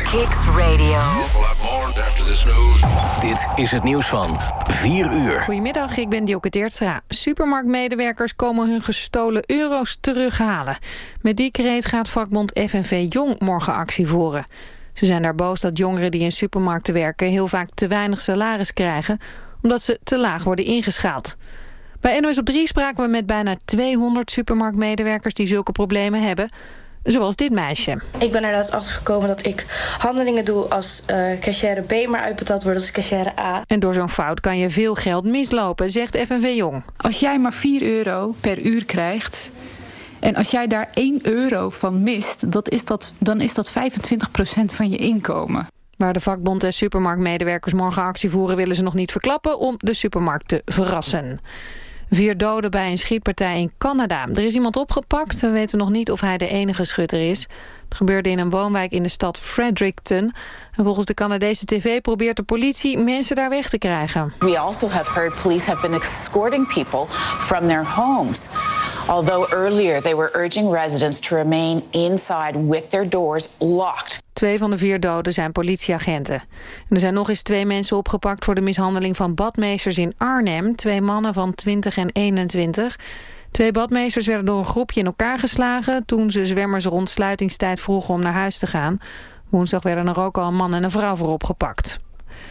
Kicks Radio. Dit is het nieuws van 4 uur. Goedemiddag, ik ben Dielke Teertstra. Supermarktmedewerkers komen hun gestolen euro's terughalen. Met die kreet gaat vakbond FNV Jong morgen actie voeren. Ze zijn daar boos dat jongeren die in supermarkten werken heel vaak te weinig salaris krijgen, omdat ze te laag worden ingeschaald. Bij NOS op 3 spraken we met bijna 200 supermarktmedewerkers die zulke problemen hebben. Zoals dit meisje. Ik ben er laatst achter gekomen dat ik handelingen doe als cashier B, maar uitbetaald word als cashier A. En door zo'n fout kan je veel geld mislopen, zegt FNV Jong. Als jij maar €4 per uur krijgt en als jij daar €1 van mist, dan is dat 25% van je inkomen. Waar de vakbond en supermarktmedewerkers morgen actie voeren willen ze nog niet verklappen om de supermarkt te verrassen. 4 doden bij een schietpartij in Canada. Er is iemand opgepakt. We weten nog niet of hij de enige schutter is. Het gebeurde in een woonwijk in de stad Fredericton. En volgens de Canadese tv probeert de politie mensen daar weg te krijgen. We also have heard police have been escorting people from their homes. Although earlier they were urging residents to remain inside with their doors locked. 2 van de 4 doden zijn politieagenten. En er zijn nog eens 2 mensen opgepakt voor de mishandeling van badmeesters in Arnhem. 2 mannen van 20 en 21. 2 badmeesters werden door een groepje in elkaar geslagen toen ze zwemmers rond sluitingstijd vroegen om naar huis te gaan. Woensdag werden er ook al een man en een vrouw voor opgepakt.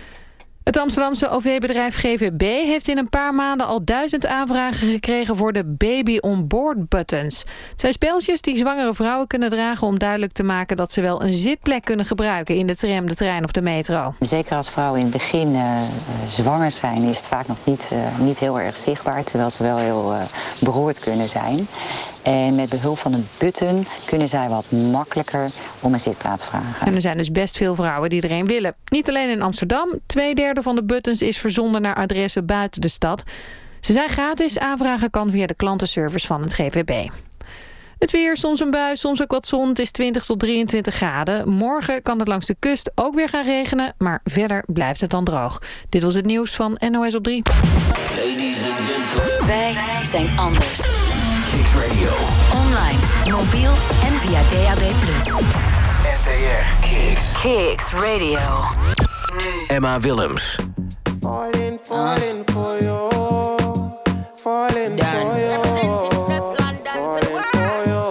Het Amsterdamse OV-bedrijf GVB heeft in een paar maanden al 1000 aanvragen gekregen voor de Baby on Board buttons. Het zijn speeltjes die zwangere vrouwen kunnen dragen om duidelijk te maken dat ze wel een zitplek kunnen gebruiken in de tram, de trein of de metro. Zeker als vrouwen in het begin zwanger zijn is het vaak nog niet heel erg zichtbaar, terwijl ze wel heel beroerd kunnen zijn. En met behulp van een button kunnen zij wat makkelijker om een zitplaats vragen. En er zijn dus best veel vrouwen die er een willen. Niet alleen in Amsterdam. 2/3 van de buttons is verzonden naar adressen buiten de stad. Ze zijn gratis. Aanvragen kan via de klantenservice van het GVB. Het weer, soms een bui, soms ook wat zon. Het is 20 tot 23 graden. Morgen kan het langs de kust ook weer gaan regenen. Maar verder blijft het dan droog. Dit was het nieuws van NOS op 3. Wij zijn anders. Kicks Radio. Online, mobiel en via DAB+. NTR Kicks. Kicks Radio. Nu. Emma Willems. Falling for you. Falling for you. Falling for you.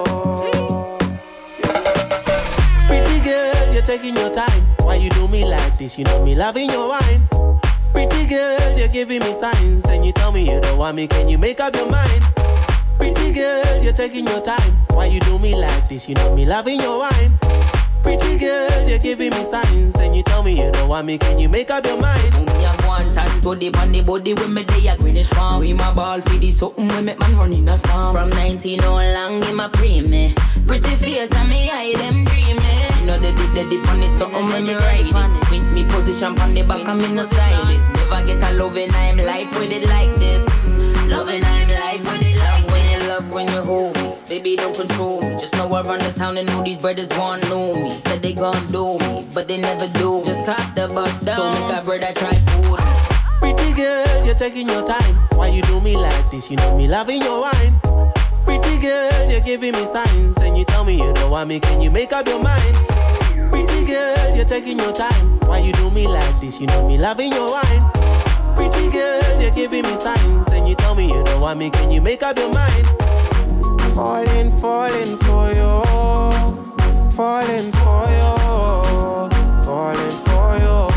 Pretty girl, you're taking your time. Why you do me like this? You know me loving your wine. Pretty girl, you're giving me signs. Then you tell me you don't want me. Can you make up your mind? Pretty girl, you're taking your time. Why you do me like this? You know me loving your wine. Pretty girl, you're giving me signs. Then you tell me you don't want me. Can you make up your mind? Me a one time to the body with me day a greenish farm. We my ball for the something we make man run in a storm. From 19 all long in my pre-me. Pretty face and me eye them dreaming. You know the dip on it something when me ride it. With me position on the back and me no style it. Never get a loving I'm life with it like this. Loving I'm life with it like when you love when you hold me. Baby don't control me. Just know I run the town and know these brothers want know me. Said they gon' do me, but they never do. Just cop the bus down. So make that brother try food. Pretty girl, you're taking your time. Why you do me like this? You know me loving your wine. Pretty girl, you're giving me signs. Then you tell me you don't want me. Can you make up your mind? Pretty girl, you're taking your time. Why you do me like this? You know me loving your wine. Pretty girl, you're giving me signs. Then you tell me you don't want me. Can you make up your mind? Falling for you. Falling for you. Falling for you.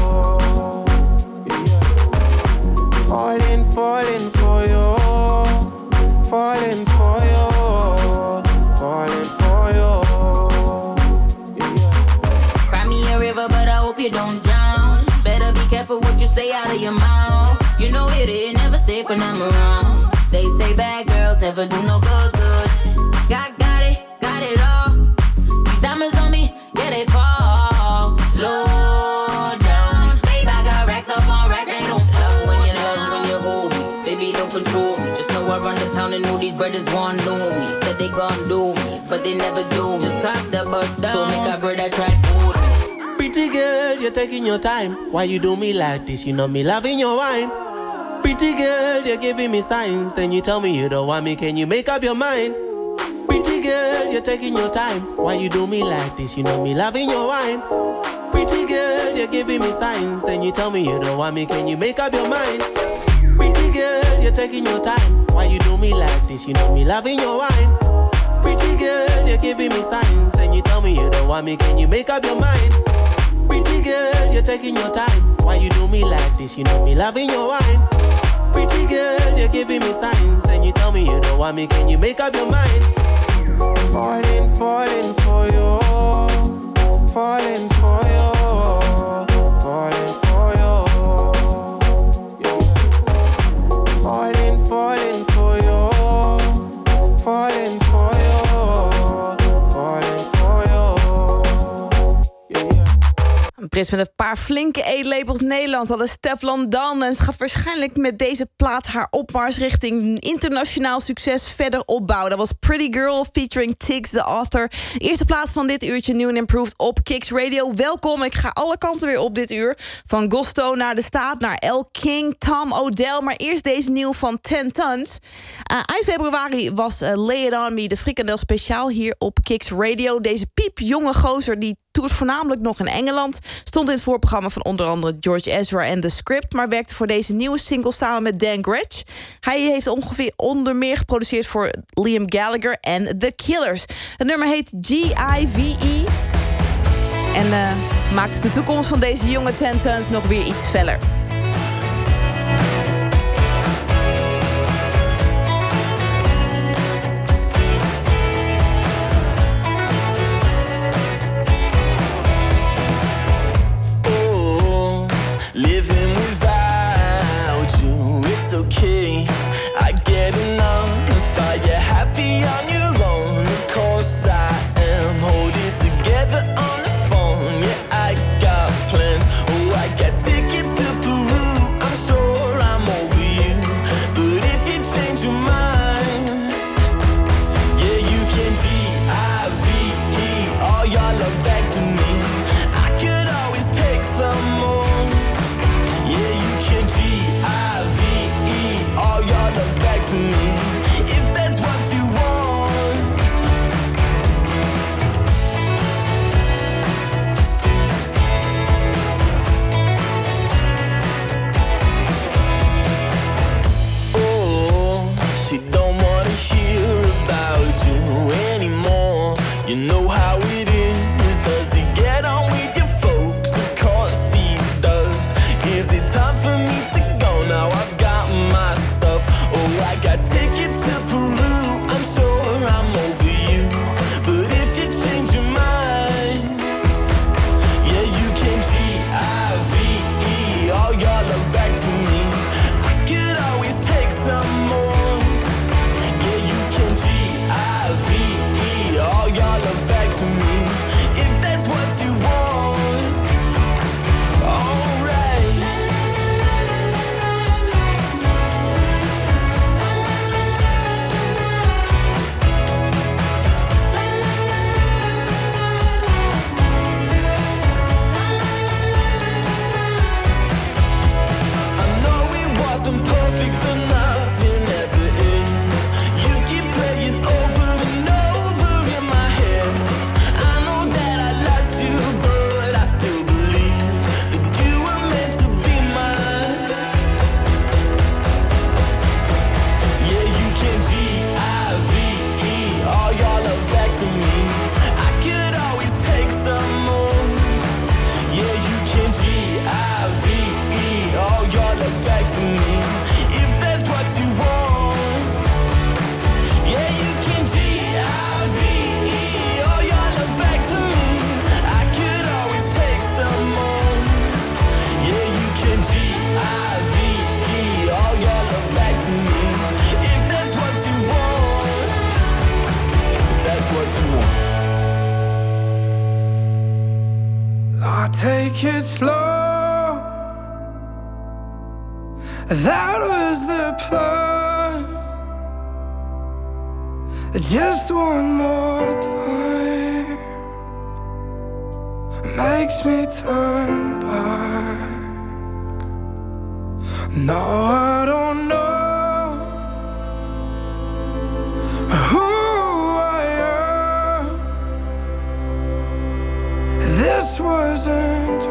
Falling for you. Falling for you. Falling for you. Cry me a river, but I hope you don't drown. Better be careful what you say out of your mouth. You know it ain't never safe when I'm around. They say bad girls never do no good. Got it all. These diamonds on me, yeah they fall. Slow down, babe I got racks up on racks. They don't flow when you love, when you hold me. Baby don't control me. Just know I run the town and know these brothers want know me. Said they gon' do me, but they never do. Just cop the bus down. So make that brother try food. Pretty girl, you're taking your time. Why you do me like this? You know me loving your wine. Pretty girl, you're giving me signs. Then you tell me you don't want me. Can you make up your mind? Pretty girl, you're taking your time. Why you do me like this? You know me loving your wine. Pretty Pretty girl, you're giving me signs. Then you tell me you don't want me, can you make up your mind? Pretty girl, you're taking your time. Why you do me like this? You know me loving your wine. Pretty girl, you're giving me signs. Then you tell me you don't want me, can you make up your mind? Pretty girl, you're taking your time. Why you do me like this? You know me loving your wine. Pretty girl, you're giving me signs. Then you tell me you don't want me, can you make up your mind? Falling, falling for you. Falling for you. Falling for you. Yeah. Falling, falling for you. Falling for you. Falling for you. Yeah, yeah. Een Brits met een paar flinke eetlepels Nederlands. Dat is Teflon Don. En ze gaat waarschijnlijk met deze plaat haar opmars richting internationaal succes verder opbouwen. Dat was Pretty Girl featuring Tiggs, the author. Eerste plaat van dit uurtje New and Improved op Kicks Radio. Welkom, ik ga alle kanten weer op dit uur. Van Gosto naar De Staat, naar El King, Tom Odell. Maar eerst deze nieuw van 10 Tons. Eind februari was Lay It On Me, de frikandel speciaal hier op Kicks Radio. Deze piepjonge gozer die toert voornamelijk nog in Engeland. Stond in het voorprogramma van onder andere George Ezra en The Script, maar werkte voor deze nieuwe single samen met Dan Gretsch. Hij heeft onder meer geproduceerd voor Liam Gallagher en The Killers. Het nummer heet G.I.V.E. en maakt de toekomst van deze jonge 10 Tons nog weer iets feller. Living without you, it's okay. I get enough. Are you happy on your own? Of course I am. Hold it together on the phone. Yeah, I got plans. Oh, I got tickets to Peru. I'm sure I'm over you. But if you change your mind, yeah, you can G.I.V.E. all your love back to me. I could always take some more. Yeah, you can G.I.V.E. all your love back to me, if that's what you want. Oh, she don't wanna hear about you anymore. You know how it is. Does he get on with your folks? Of course he does. Is it time for me to go now? I've got my stuff. Oh, I got tickets to Peru. I'm sure I'm over you. But if you change your mind, yeah, you can G.I.V.E. all your love back to me. I could always take some more. Yeah, you can G.I.V.E. all your love back to me, if that's what you want. Alright. I know it wasn't perfect, but nothing ever is. You keep playing over and over in my head. I know that I lost you, but I still believe that you were meant to be mine. Yeah, you can G.I.V.E. all your love back to me. I could always take some more. Yeah, you can G.I.V.E. all your love back to me, if that's what you want. Yeah, you can G.I.V.E. all your love back to me. I could always take some more. Yeah, you can G.I.V.E. all your love back to me, if that's what you want. If that's what you want. I'll take it slow. That was the plan. Just one more time makes me turn back. No, I don't know who I am. This wasn't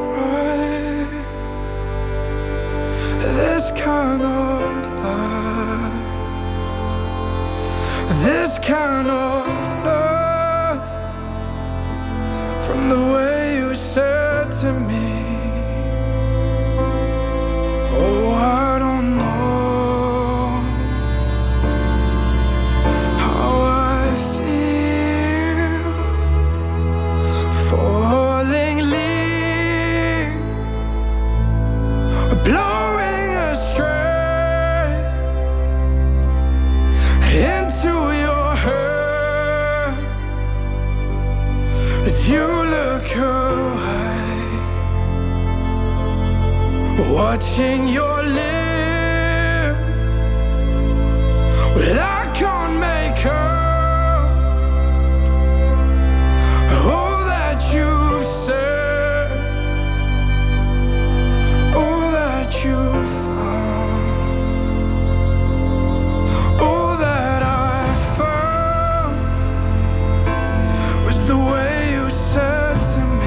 touching your lips. Well, I can't make up all that you've said, all that you've found, all that I found was the way you said to me.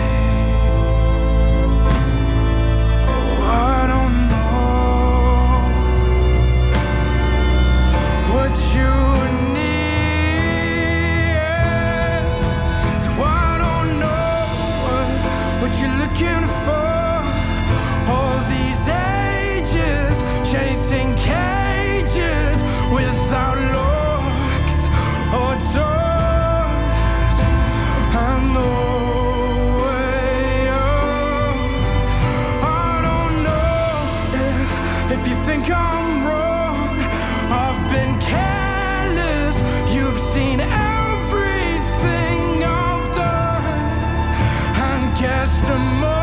Looking for all these ages, chasing cages without locks or doors, and no way out. I don't know if you think I'm wrong. I've been careless. You've seen everything I've done and guessed more.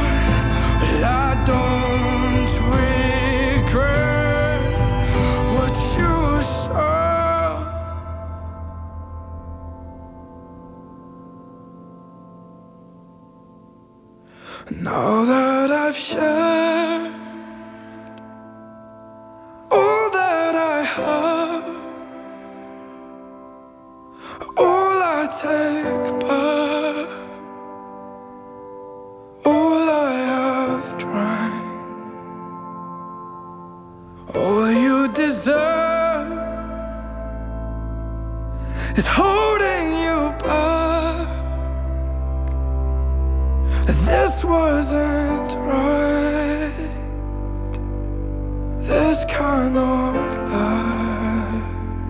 Don't regret what you saw. Now that I've shared all that I have, all I take back, all I have tried, all you deserve is holding you back. This wasn't right. This cannot last.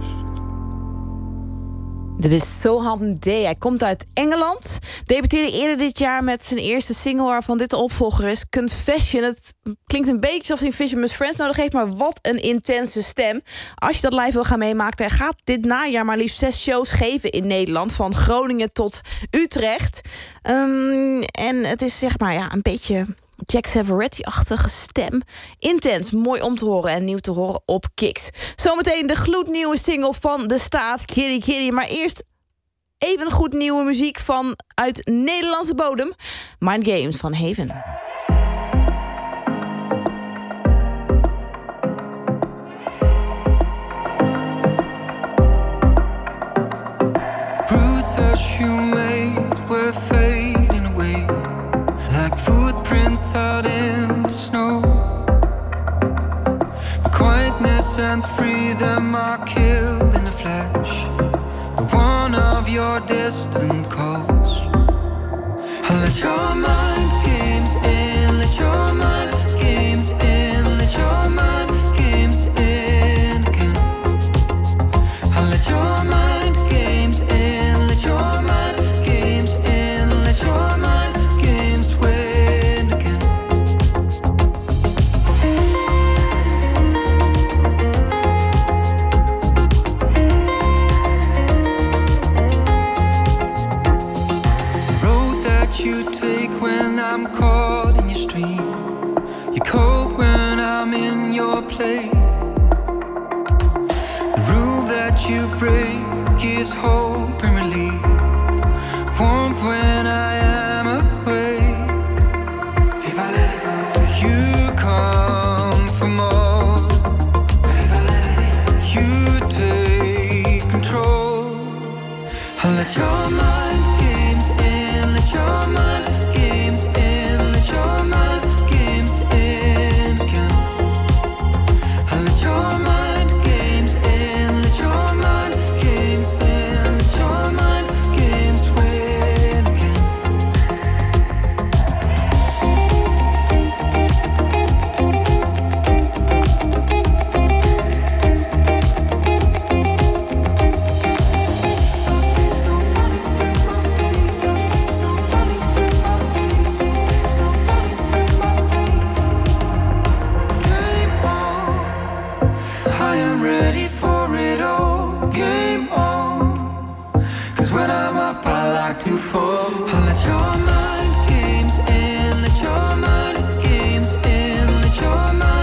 Dit is Soham Day. Hij komt uit Engeland. Debuteerde eerder dit jaar met zijn eerste single, waarvan dit de opvolger is, Confession. Het klinkt een beetje alsof hij een Fisherman's Friends nodig heeft, maar wat een intense stem. Als je dat live wil gaan meemaken, hij gaat dit najaar maar liefst 6 shows geven in Nederland, van Groningen tot Utrecht. En het is zeg maar een beetje Jack Savoretti-achtige stem. Intens, mooi om te horen en nieuw te horen op Kicks. Zometeen de gloednieuwe single van De Staat, Kitty Kitty. Maar eerst even goed nieuwe muziek uit Nederlandse bodem. Mind Games van Haven. Bruises you made were fading away like footprints out in the snow. But quietness and freedom are killed in a flash by one of your distant calls. Let your mind games in, let your mind games in, let your mind games in again. Let your mind games in, let your mind games in, let your mind games win again. Road that you take when I'm caught in your stream. You're cold when I'm in your play. The rule that you break gives hope and relief. Warmth when I am away. If I let it go, you come for more. But if I let it in, you take control. Let your mind games in, let your mind games in, let your mind games in again. Let your mind games in, let your mind games in, let your mind games win again. I am ready for it all. Game on. 'Cause when I'm up, I like to fall. Let your mind games in, let your mind games in, let your mind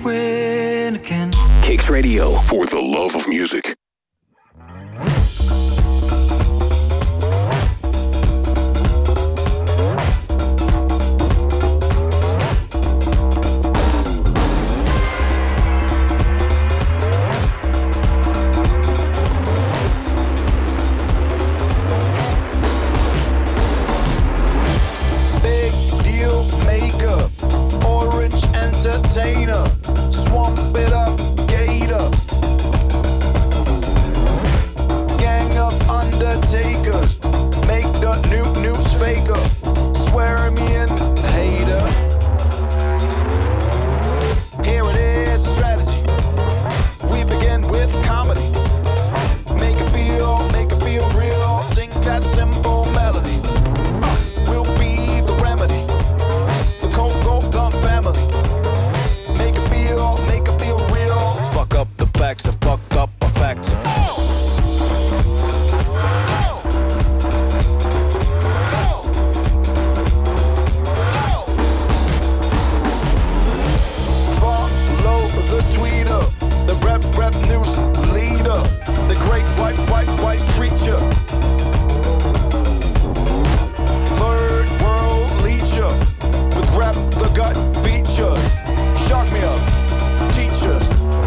win again. Kicks Radio. For the love of music. Swamp it up, gator. Gang of undertakers. Make the news faker. Swear me in, hater. Here it is, strategy. We begin with comedy. Make it feel real. Sing that simple melody. We'll be the remedy. The Coco Gun family. Make it feel real. Fuck up the facts, the fuck up our facts. Follow the tweeter, the rep news leader, the great white preacher. Third world leacher, with rap the gut feature. Shock me up, teachers.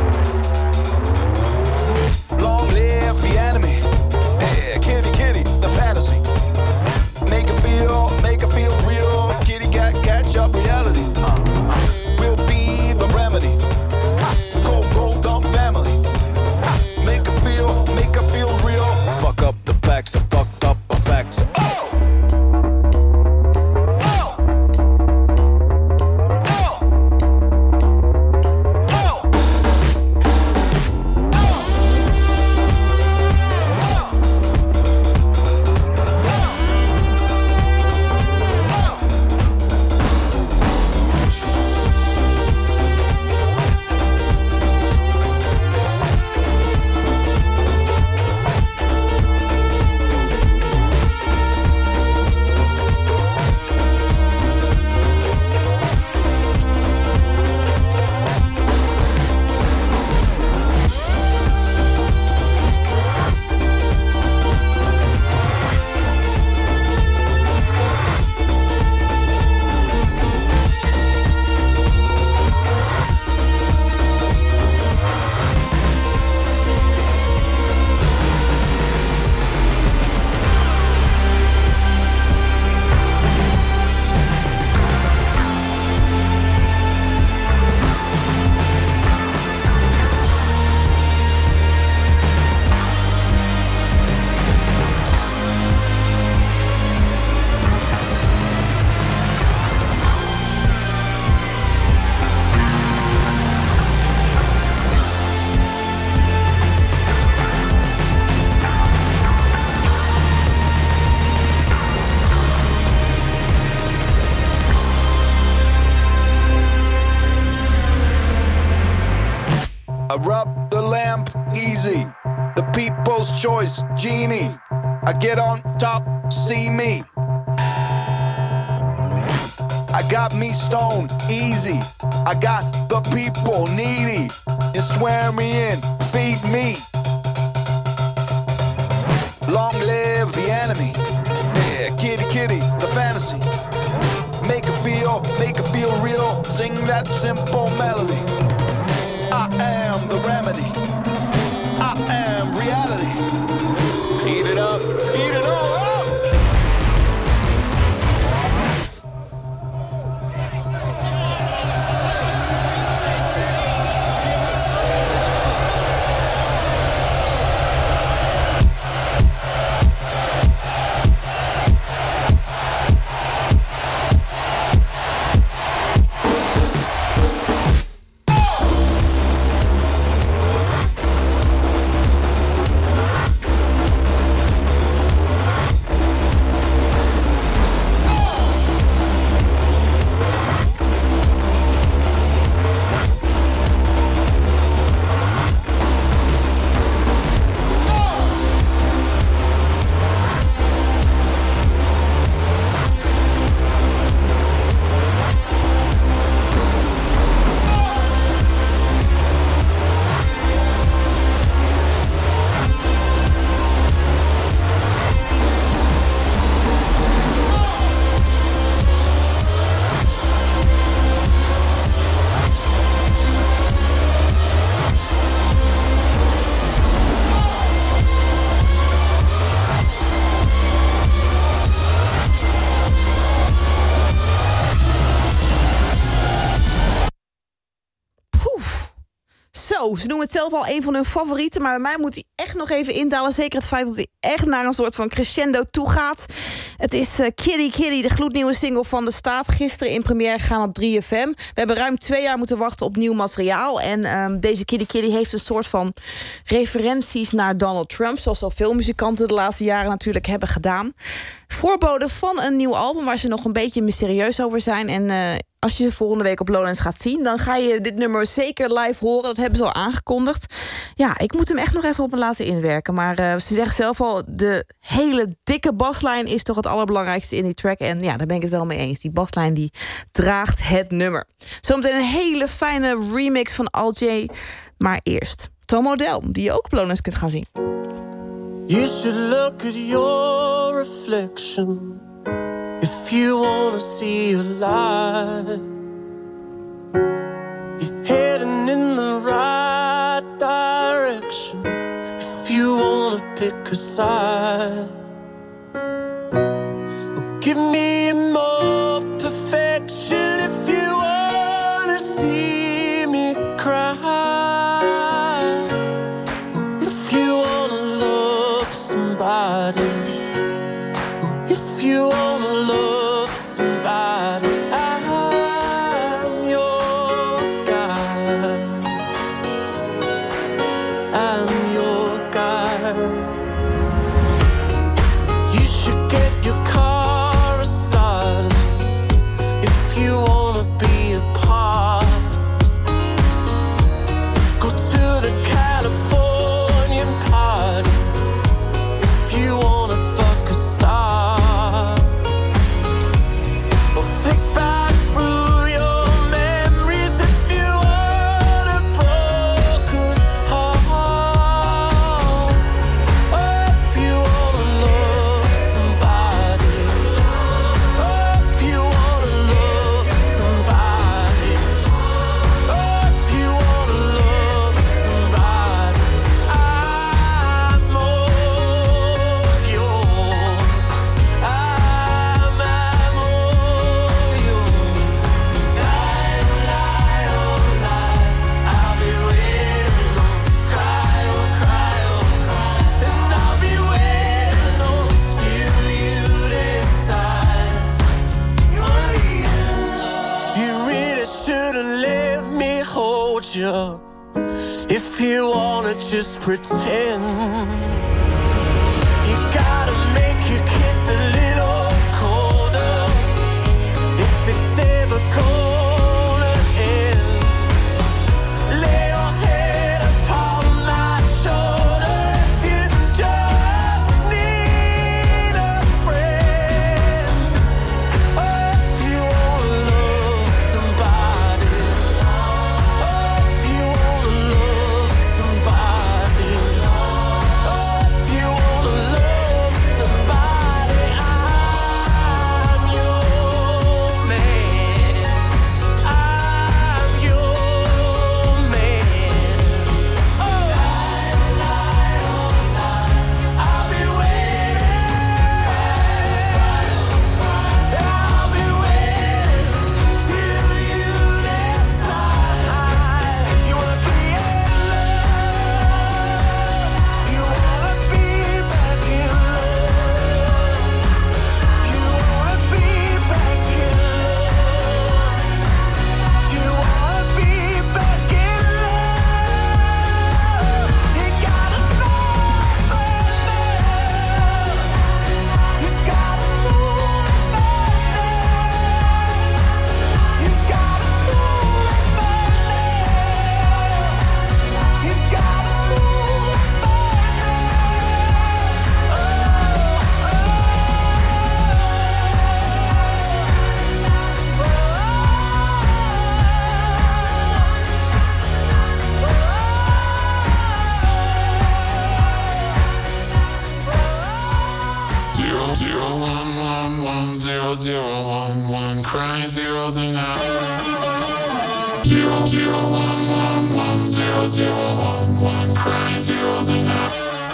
Long live the enemy. Yeah, kitty, the fantasy. Make it feel real. Kitty cat, catch up reality. We'll be the remedy. The Cold Dump family. Make it feel real. Fuck up the facts, the fuck up our facts. I rub the lamp easy. The people's choice genie. I get on top, see me. I got me stoned easy. I got the people needy. You swear me in, feed me. Long live the enemy. Yeah, kitty, the fantasy. Make it feel real. Sing that simple melody. I am the remedy. I am reality. Eat it up, eat it all up. Zo, ze noemen het zelf al een van hun favorieten, maar bij mij moet hij echt nog even indalen. Zeker het feit dat hij echt naar een soort van crescendo toe gaat. Het is Kitty Kitty, de gloednieuwe single van De Staat. Gisteren in première gegaan op 3FM. We hebben ruim 2 jaar moeten wachten op nieuw materiaal. En deze Kitty Kitty heeft een soort van referenties naar Donald Trump, zoals zoveel muzikanten de laatste jaren natuurlijk hebben gedaan. Voorbode van een nieuw album waar ze nog een beetje mysterieus over zijn. En als je ze volgende week op Lowlands gaat zien, dan ga je dit nummer zeker live horen. Dat hebben ze al aangekondigd. Ja, ik moet hem echt nog even op me laten inwerken. Maar ze zegt zelf al, de hele dikke baslijn is toch het allerbelangrijkste in die track. En ja, daar ben ik het wel mee eens. Die baslijn die draagt het nummer. Zometeen een hele fijne remix van Al J. Maar eerst Tom Odell, die je ook op Lowlands kunt gaan zien. You should look at your reflection if you wanna see your light. You're heading in the right direction if you wanna pick a side. Well, give me more perfection if you wanna see me cry. If you wanna love somebody, I'm your guy. I'm your guy. You should get your car started if you wanna be apart. Go to the Californian party if you wanna fuck a star. Or flick back through your memories if you want a broken heart. Or if you wanna love somebody. Or if you wanna love somebody. Or if you wanna love somebody. I'm all yours. I'm all yours. Lie, lie, oh lie. I'll be waiting on. Cry, oh cry, oh cry. And I'll be waiting on till you decide you wanna be in love. You really should've let me hold you if you wanna just pretend. You gotta make your kiss a little colder if it's ever gonna end. Lay your head upon my shoulder if you just need a friend. Or if you wanna love somebody. Or if you wanna love somebody. Or if you wanna love somebody, I'm your man. I'm your man. Oh, lie, lie, oh lie. I'll be waiting. I'll be waiting till you decide you wanna be in love. You wanna be back in love. You wanna be back in love. You wanna be back in love. You gotta know by now. You gotta know by now. You gotta know by now. You gotta know by Zero, zero, one, one, one, zero, zero, one, one, crying zeros and out. Zero, zero, one, one, one, zero, zero, one, one, crying zeros and out.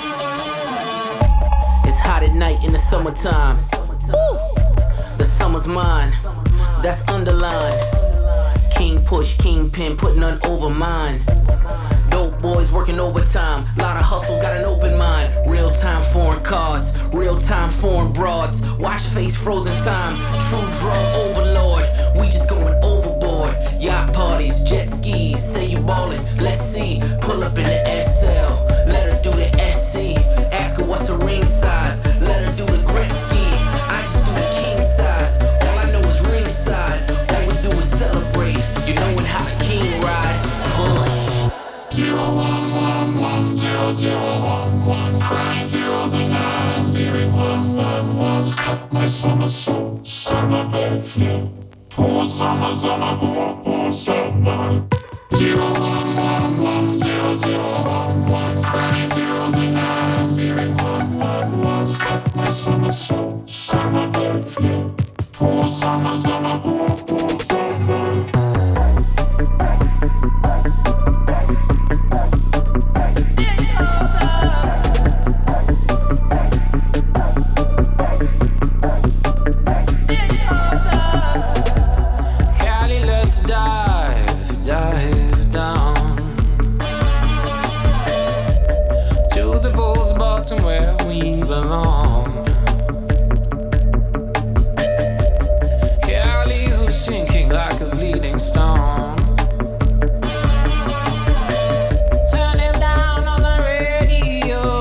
It's hot at night in the summertime. Woo! The summer's mine. That's underlined. King push, king pin, put none over mine. Dope boys working overtime. Lot of hustle, got an open mind. Real time foreign cars, real time foreign broads. Watch face frozen time. True drug overlord. We just going overboard. Yacht parties, jet skis. Say you ballin', let's see. Pull up in the SL. Let her do the SC. Ask her what's her ring size. Let her do the Gretzky. I just do the king size. All I know is ringside. All we do is celebrate. You knowin' how the king ride. Push. 0110011, crying zeros and I'm hearing 111s. Cut my summer soul, summer bed flip. Poor summer, poor summer. 0111001, crying zeros and I'm hearing 111s. Cut my summer soul, summer bed flip. Poor summer, poor summer. Cali, let's dive down to the bull's bottom where we belong. Cali, who's sinking like a bleeding stone. Turn him down on the radio.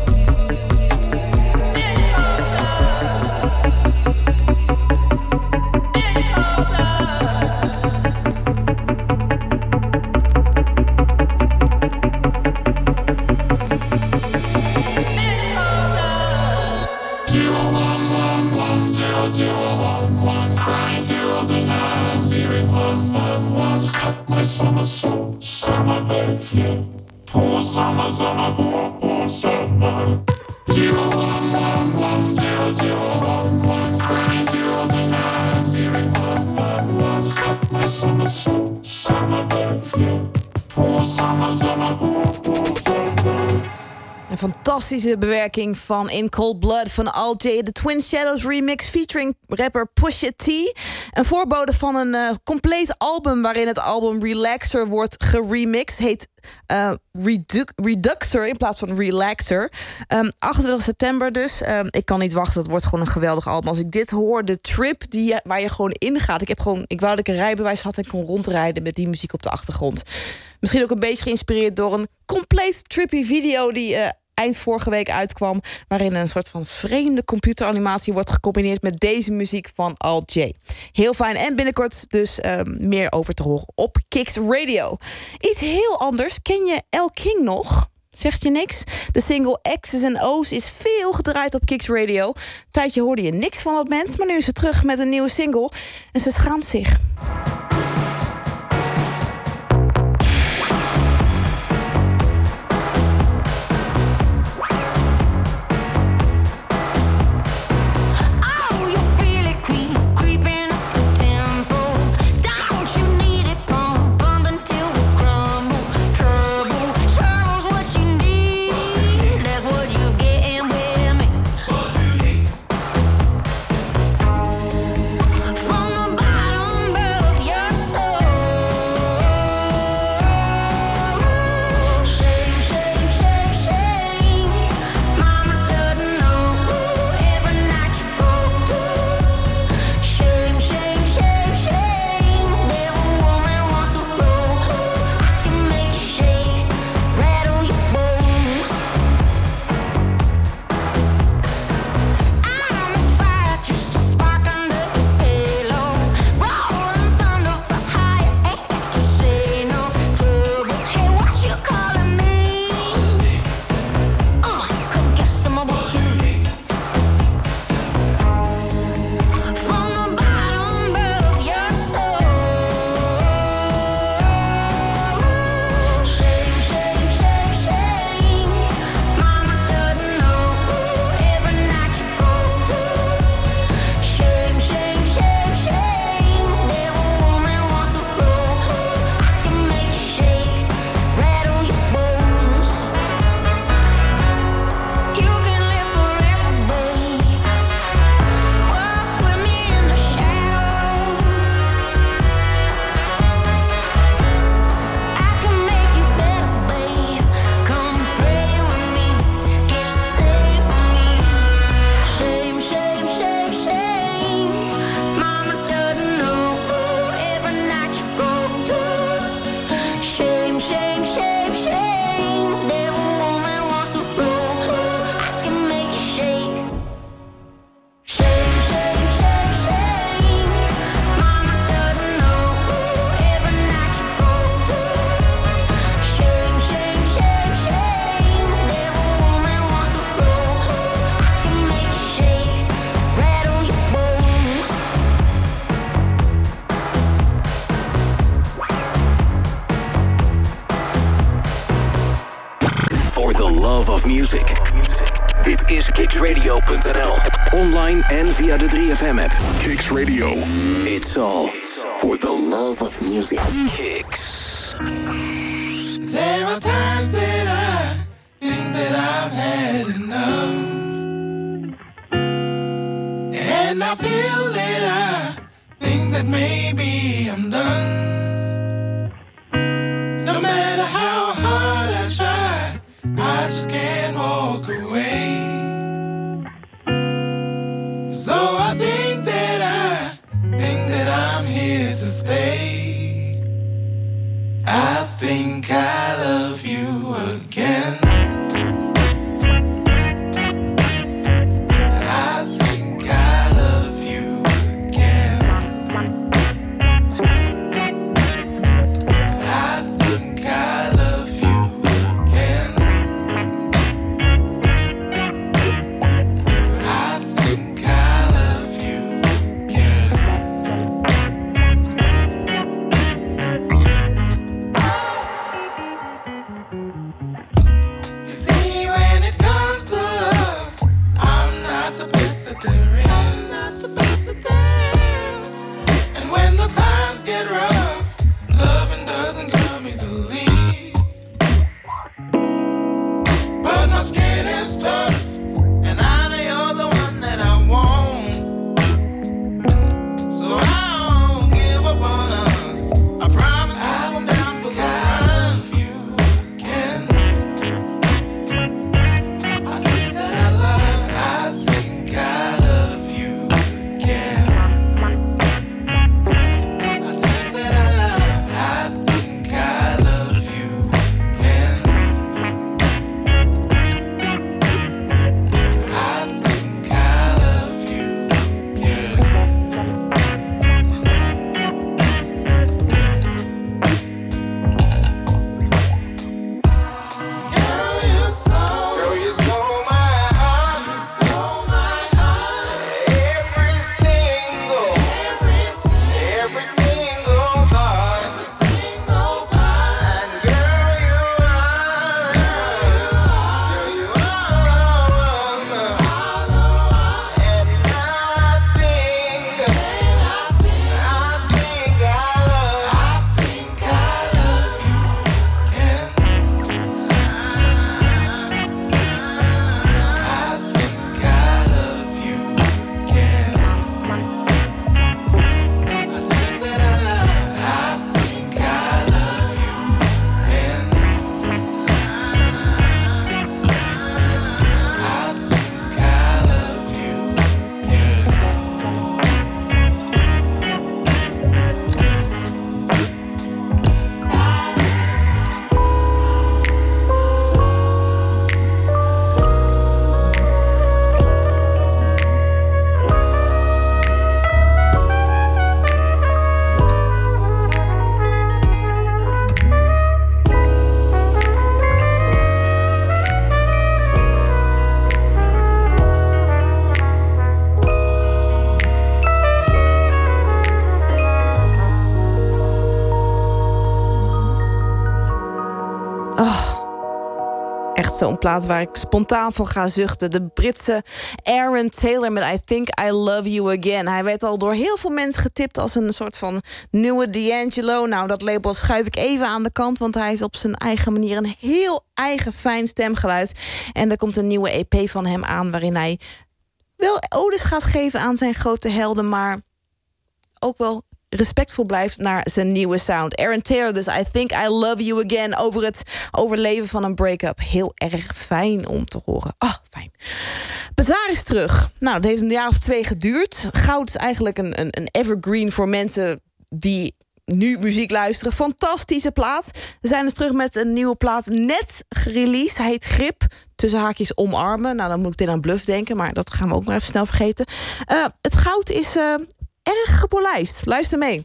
Crying zeros and I'm hearing 111s. Cut my summer soul, summer bed flip. Poor summer, poor summer. 0111001, crying zeros and I'm hearing 111s. Cut my summer soul, summer bed flip. Poor summer, poor summer. Een fantastische bewerking van In Cold Blood van Al J. De Twin Shadows remix featuring rapper Pusha T. Een voorbode van een compleet album waarin het album Relaxer wordt geremixed. Heet Reduxer in plaats van Relaxer. 28 september dus. Ik kan niet wachten, het wordt gewoon een geweldig album. Als ik dit hoor, de trip waar je gewoon ingaat. Ik wou dat ik een rijbewijs had en kon rondrijden met die muziek op de achtergrond. Misschien ook een beetje geïnspireerd door een compleet trippy video die eind vorige week uitkwam, waarin een soort van vreemde computeranimatie wordt gecombineerd met deze muziek van Al J. Heel fijn en binnenkort dus meer over te horen op Kicks Radio. Iets heel anders. Ken je El King nog? Zegt je niks? De single X's and O's is veel gedraaid op Kicks Radio. Een tijdje hoorde je niks van dat mens, maar nu is ze terug met een nieuwe single en ze schaamt zich. Yeah. For the love of music. Dit is kicksradio.nl. Online en via de 3FM-app. Kicks Radio. It's all for the love of music. Kicks. There are times that I think that I've had enough. And I feel that I think that maybe I'm done. No matter how hard I try, I just can't walk away. So I think that I'm here to stay. I think I love you again. Zo'n plaat waar ik spontaan van ga zuchten. De Britse Aaron Taylor met I Think I Love You Again. Hij werd al door heel veel mensen getipt als een soort van nieuwe D'Angelo. Nou, dat label schuif ik even aan de kant, want hij heeft op zijn eigen manier een heel eigen fijn stemgeluid. En er komt een nieuwe EP van hem aan waarin hij wel odes gaat geven aan zijn grote helden, maar ook wel respectvol blijft naar zijn nieuwe sound. Aaron Taylor dus, I Think I Love You Again, over het overleven van een break-up. Heel erg fijn om te horen. Fijn. Bazaar is terug. Nou, het heeft een jaar of 2 geduurd. Goud is eigenlijk een evergreen voor mensen die nu muziek luisteren. Fantastische plaat. We zijn dus terug met een nieuwe plaat, net gereleased. Hij heet Grip, tussen haakjes omarmen. Nou, dan moet ik dit aan Bluff denken, maar dat gaan we ook maar even snel vergeten. Het goud is erg gepolijst. Luister mee.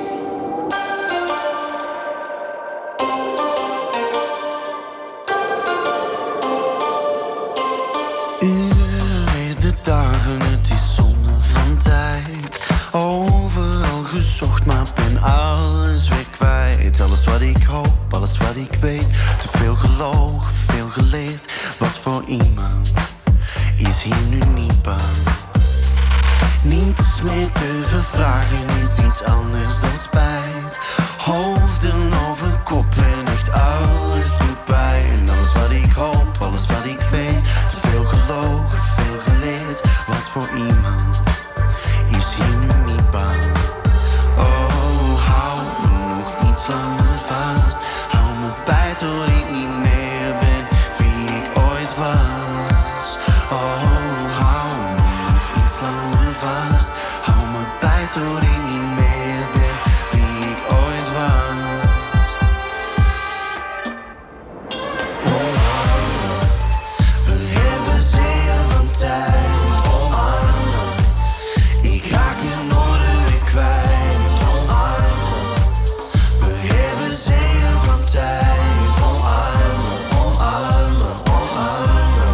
De dagen, het is zonde van tijd. Overal gezocht, maar ben alles weer kwijt. Alles wat wat ik hoop, alles wat ik weet. Te veel gelogen, veel geleerd. Wat voor iemand is hier nu niet bang? Niets meer durven vragen is iets anders dan spijt. Hoofden over kop en echt alles doet pijn. Alles wat ik hoop, alles wat ik weet. Te veel gelogen, veel geleerd. Wat voor iemand is hier nu niet bang? Oh, hou me nog iets langer vast. Hou me bij tot ik niet meer ben wie ik ooit was. Oh, hou me nog iets langer vast. Hou me bij tot ik niet meer ben wie ik ooit was. We hebben zeeën van tijd, omarmen. Ik raak een orde weer kwijt, omarmen. We hebben zeeën van tijd, omarmen, omarmen, omarmen.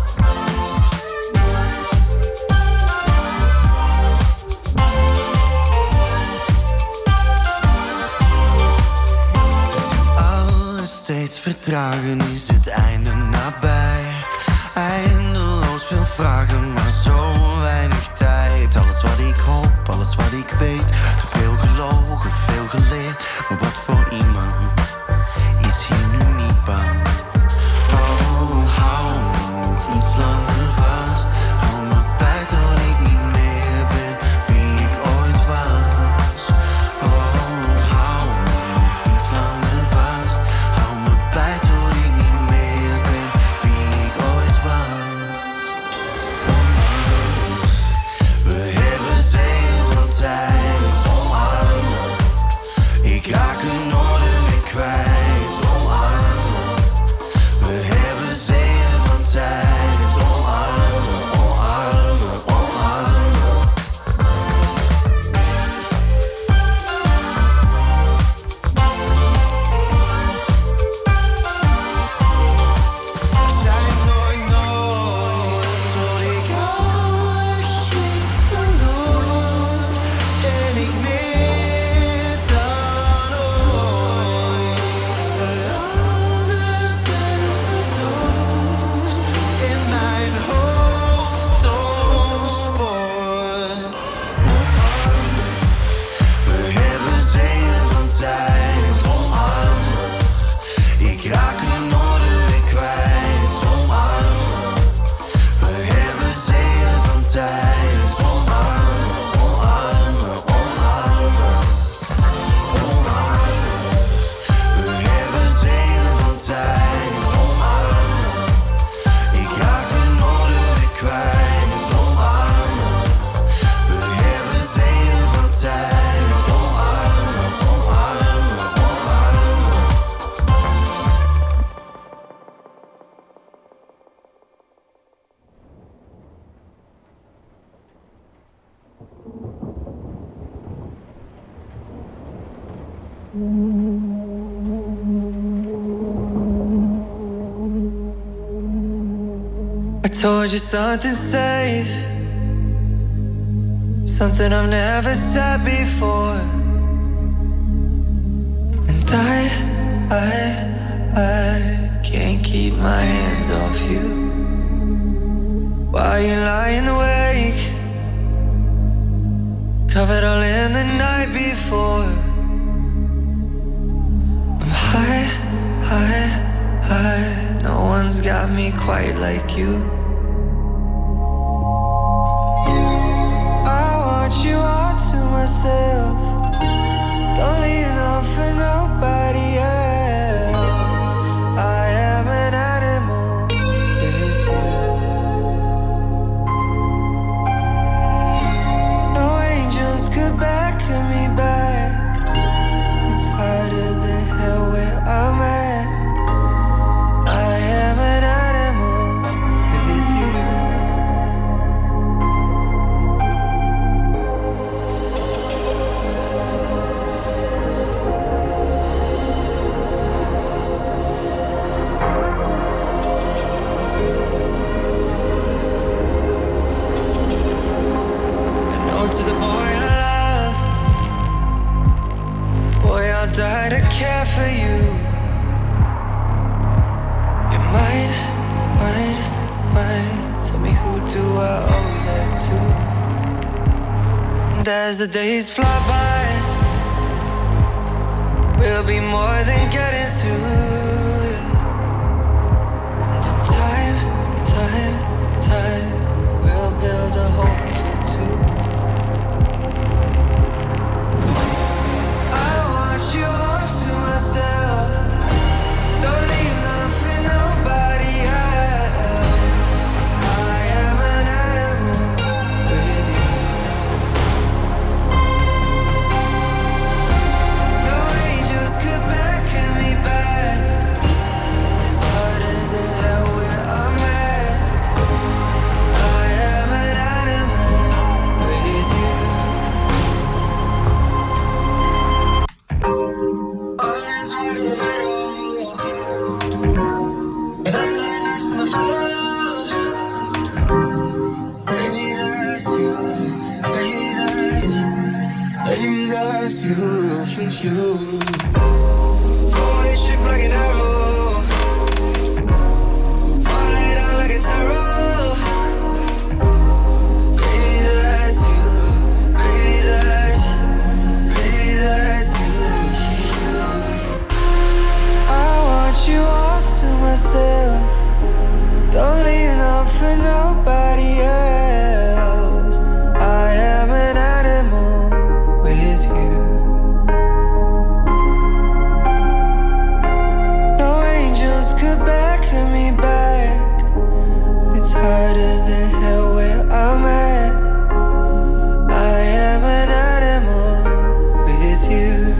Alles steeds vertragen, is het einde nabij. Eindeloos veel vragen, maar zo weinig tijd. Alles wat ik hoop, alles wat ik weet. Te veel gelogen, veel geleerd. Maar wat voor iemand is hier nu niet bang? Oh, hou me nog iets langer vast. Hou me bij tot ik niet meer ben wie ik ooit was. Oh, hou me nog iets langer vast. Hou me bij tot ik niet meer ben wie ik ooit was. We hebben zeeën van tijd, omarmen. Ik raak een orde weer kwijt, omarmen. We hebben zeeën van tijd, omarmen, omarmen, omarmen. Er zijn nooit tot ik alles verloor. En ik meer dan ooit veranderd ben, verdoofd in mijn hoofd ontspoord. We hebben zeeën van tijd, omarmen. Ik raak een orde weer kwijt, omarmen. We hebben zeeën van tijd, omarmen, omarmen, omarmen, omarmen. We hebben zeeën van tijd, omarmen. Ik raak een orde weer kwijt, omarmen. We hebben zeeën van tijd, omarmen, omarmen, omarmen. I told you something safe, something I've never said before. And I can't keep my hands off you. While you're lying awake, covered all in the night before. I'm high, no one's got me quite like you. I want you all to myself. Don't leave none for nobody else. I am an animal with you. No angels could beckon me back. It's harder than hell where I'm at. I am an animal with you. as the days fly by, we'll be more than getting through. And in time, we'll build a home for two. I want you all to myself. Don't leave none for nobody else. I am an animal with you. No angels could beckon me back. It's harder than hell where I'm at. I am an animal with you. All is right in the middle, and I'm lying next to my fellow. Baby, that's you. Baby, that's you. Four-way ship like an arrow, fall laid out like a tarot. Baby, that's you. Baby, that's you. I want you all to myself. Don't leave none for nobody else. I am an animal with you. No angels could beckon me back. It's harder than hell where I'm at. I am an animal with you.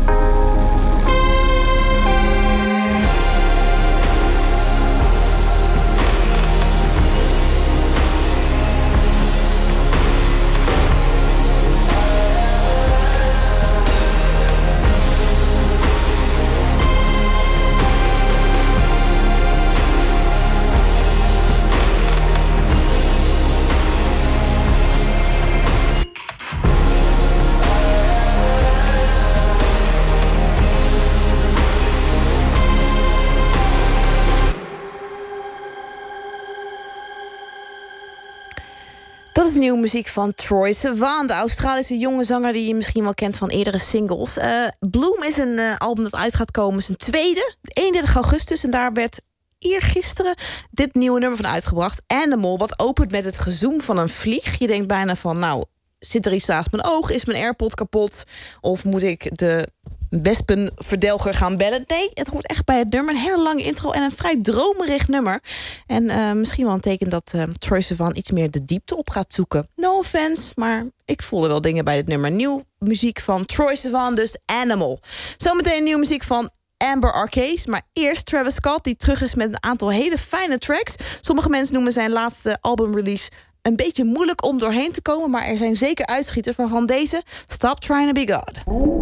Dat is nieuwe muziek van Troye Sivan, de Australische jonge zanger die je misschien wel kent van eerdere singles. Bloom is een album dat uit gaat komen, zijn tweede, 31 augustus. En daar werd eergisteren dit nieuwe nummer van uitgebracht, Animal, wat opent met het gezoem van een vlieg. Je denkt bijna van, nou, zit er iets naast mijn oog? Is mijn AirPod kapot? Of moet ik de wespenverdelger gaan bellen? Nee, het hoort echt bij het nummer. Een hele lange intro en een vrij dromerig nummer. En misschien wel een teken dat Troye Sivan iets meer de diepte op gaat zoeken. No offense, maar ik voelde wel dingen bij dit nummer. Nieuw muziek van Troye Sivan, dus Animal. Zometeen nieuwe muziek van Amber Arcade, maar eerst Travis Scott, die terug is met een aantal hele fijne tracks. Sommige mensen noemen zijn laatste albumrelease een beetje moeilijk om doorheen te komen, maar er zijn zeker uitschieters, waarvan deze Stop Trying to Be God.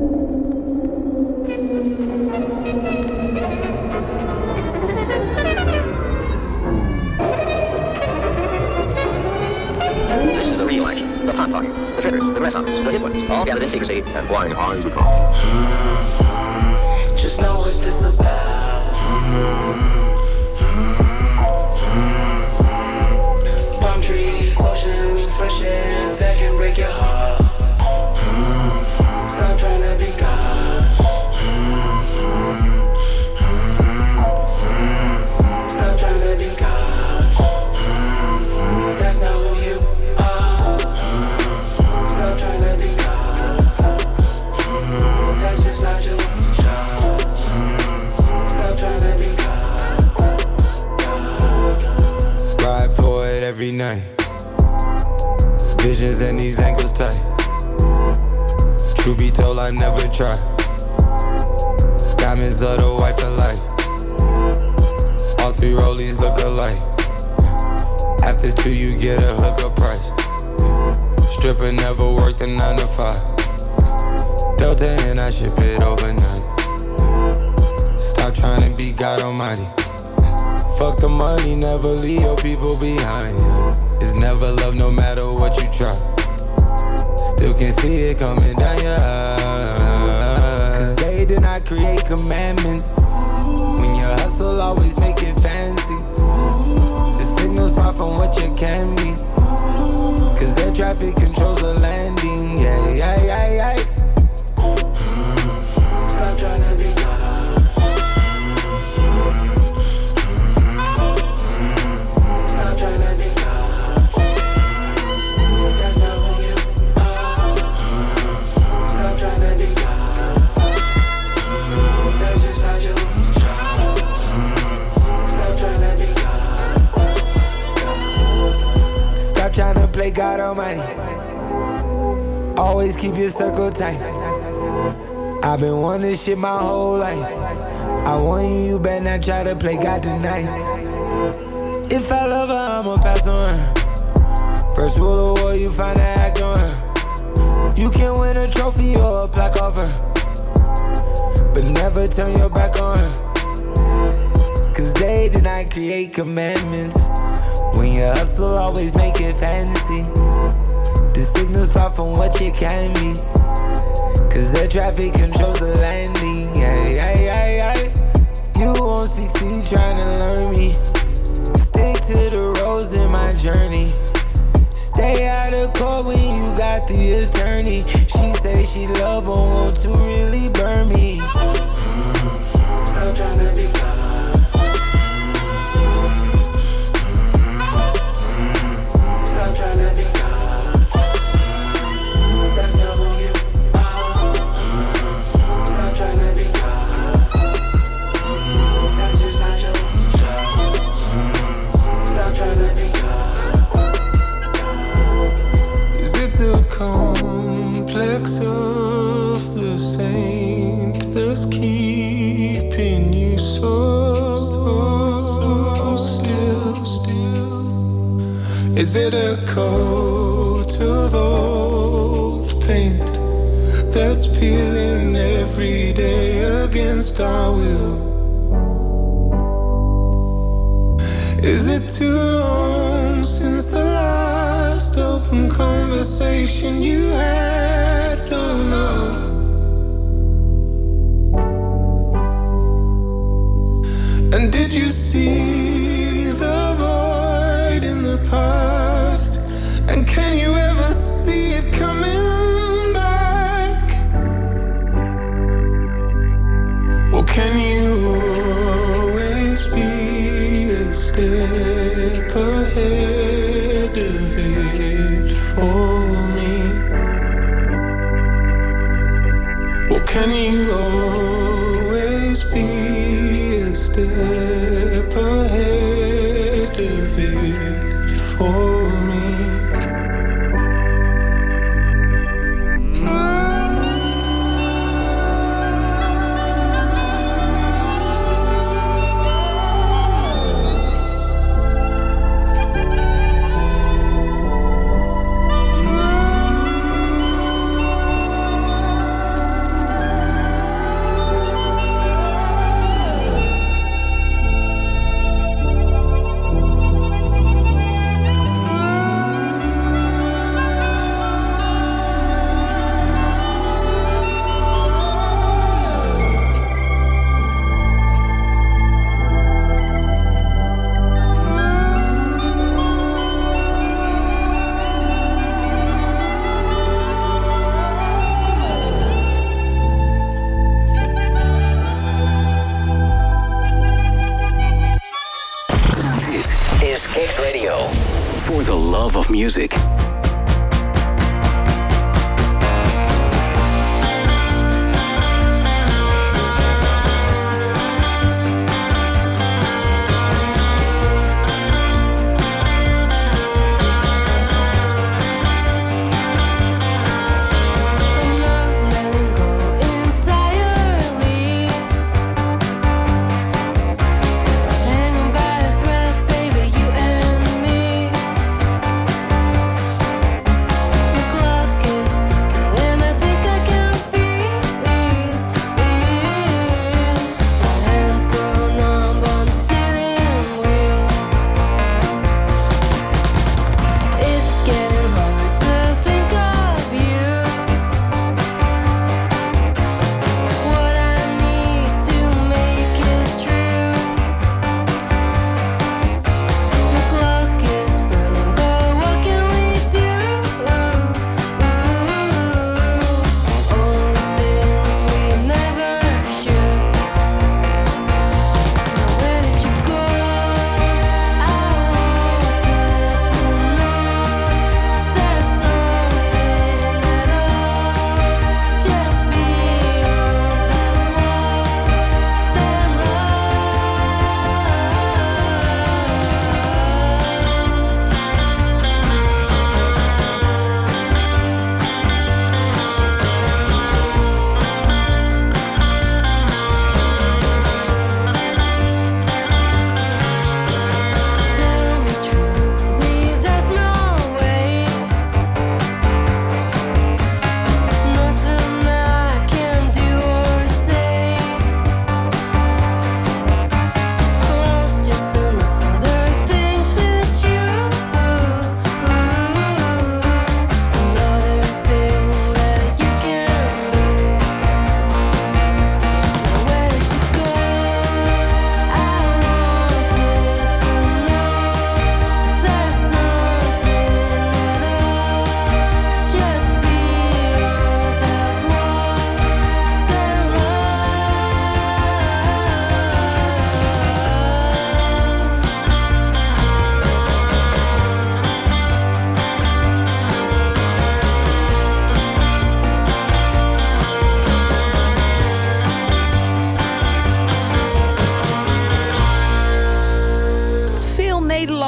This is the real action, the pop volume, the triggers, the resonance, the hit ones, all gathered in secrecy and flying high as a drone. Just know what this about. Palm trees, oceans, fresh air that can break your heart. Stop trying to be God. Stop trying to be God. That's not who you are. Stop trying to be God. That's just not your job. Stop trying to be God. Ride for it every night. Visions and these ankles tight. Truth be told, I never tried. Diamonds are the white for life. All three rollies look alike. After two, you get a hookup price. Stripper never worked a 9 to 5. Delta and I ship it overnight. Stop trying to be God Almighty. Fuck the money, never leave your people behind. It's never love, no matter what you try. Still can see it coming down your eyes. Cause they did not create commandments. When you hustle, always make it fancy. The signal's far from what you can be. Cause air traffic controls the landing, yeah. play God Almighty. Always keep your circle tight. I've been wanting this shit my whole life. I want you, you better not try to play God tonight. If I love her, I'ma pass on her. First rule of war, you find to act on her. You can win a trophy or a plaque off her, but never turn your back on her. Cause they did not create commandments. When you hustle, always make it fancy. The signal's far from what you can be. Cause the traffic controls the landing. You won't succeed trying to learn me. Stick to the roads in my journey. Stay out of court when you got the attorney. She say she love but want to really burn me. Stop trying to be God. Stop trying to be God. That's not who you are. Stop trying to be God. That's just not your job. Stop trying to be God. Is it the complex of the saint that's keeping you so still? Is it a coat of old paint that's peeling every day against our will? Is it too long since the last open conversation you had? Don't know. And did you see the void in the past? And can you ever see it coming back? Or can you always be a step ahead of it for me? Or can you always be a step ahead of it for me? For the love of music.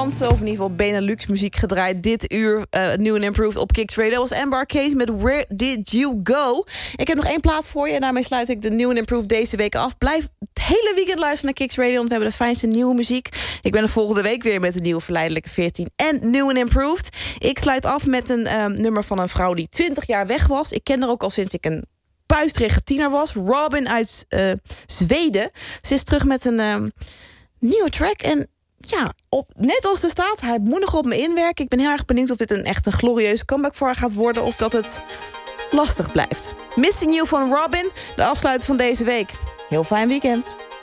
Franse, of in ieder geval Benelux muziek gedraaid. Dit uur New and Improved op Kicks Radio. Dat was Amber Case met Where Did You Go? Ik heb nog 1 plaat voor je en daarmee sluit ik de New and Improved deze week af. Blijf het hele weekend luisteren naar Kicks Radio, want we hebben de fijnste nieuwe muziek. Ik ben er volgende week weer met de nieuwe Verleidelijke 14 en New and Improved. Ik sluit af met een nummer van een vrouw die 20 jaar weg was. Ik ken haar ook al sinds ik een puisterige tiener was. Robin uit Zweden. Ze is terug met een nieuwe track. En ja, net als er staat, hij moet nog op me inwerken. Ik ben heel erg benieuwd of dit echt een glorieuze comeback voor haar gaat worden, of dat het lastig blijft. Missing You van Robin, de afsluiting van deze week. Heel fijn weekend.